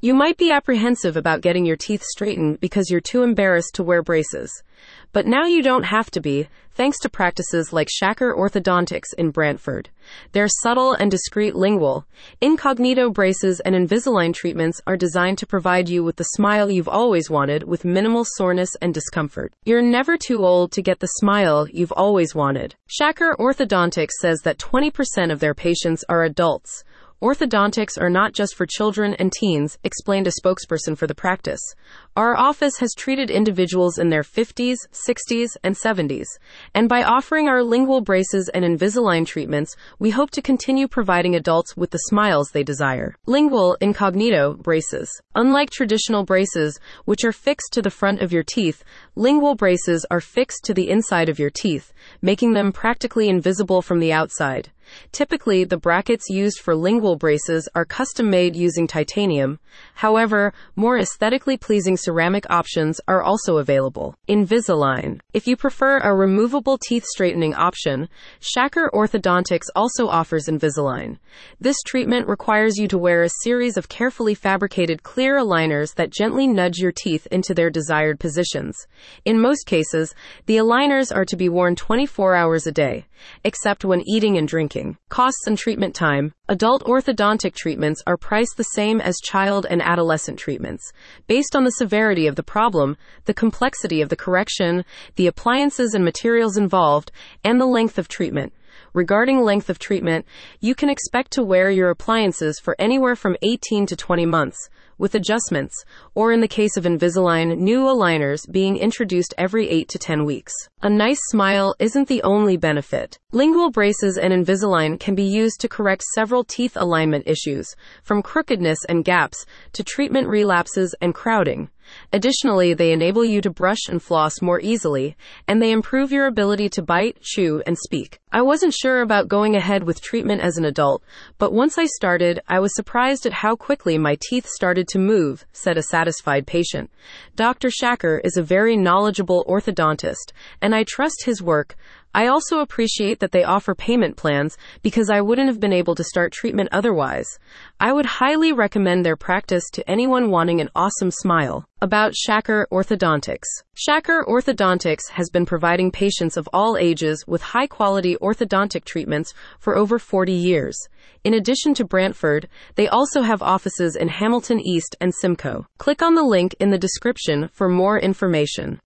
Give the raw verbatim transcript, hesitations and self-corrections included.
You might be apprehensive about getting your teeth straightened because you're too embarrassed to wear braces. But now you don't have to be, thanks to practices like Shacker Orthodontics in Brantford. Their subtle and discreet lingual, incognito braces and Invisalign treatments are designed to provide you with the smile you've always wanted with minimal soreness and discomfort. You're never too old to get the smile you've always wanted. Shacker Orthodontics says that twenty percent of their patients are adults. Orthodontics are not just for children and teens, explained a spokesperson for the practice. Our office has treated individuals in their fifties, sixties, and seventies, and by offering our lingual braces and Invisalign treatments, we hope to continue providing adults with the smiles they desire. Lingual incognito braces. Unlike traditional braces, which are fixed to the front of your teeth, lingual braces are fixed to the inside of your teeth, making them practically invisible from the outside. Typically, the brackets used for lingual braces are custom-made using titanium. However, more aesthetically pleasing ceramic options are also available. Invisalign. If you prefer a removable teeth straightening option, Shacker Orthodontics also offers Invisalign. This treatment requires you to wear a series of carefully fabricated clear aligners that gently nudge your teeth into their desired positions. In most cases, the aligners are to be worn twenty-four hours a day, except when eating and drinking. Costs and treatment time. Adult orthodontic treatments are priced the same as child and adolescent treatments, based on the severity of the problem, the complexity of the correction, the appliances and materials involved, and the length of treatment. Regarding length of treatment, you can expect to wear your appliances for anywhere from eighteen to twenty months, with adjustments, or in the case of Invisalign, new aligners being introduced every eight to ten weeks. A nice smile isn't the only benefit. Lingual braces and Invisalign can be used to correct several teeth alignment issues, from crookedness and gaps to treatment relapses and crowding. Additionally, they enable you to brush and floss more easily, and they improve your ability to bite, chew, and speak. I wasn't sure about going ahead with treatment as an adult, but once I started, I was surprised at how quickly my teeth started to move, said a satisfied patient. Doctor Shacker is a very knowledgeable orthodontist, and I trust his work. I also appreciate that they offer payment plans because I wouldn't have been able to start treatment otherwise. I would highly recommend their practice to anyone wanting an awesome smile. About Shacker Orthodontics. Shacker Orthodontics has been providing patients of all ages with high-quality orthodontic treatments for over forty years. In addition to Brantford, they also have offices in Hamilton East and Simcoe. Click on the link in the description for more information.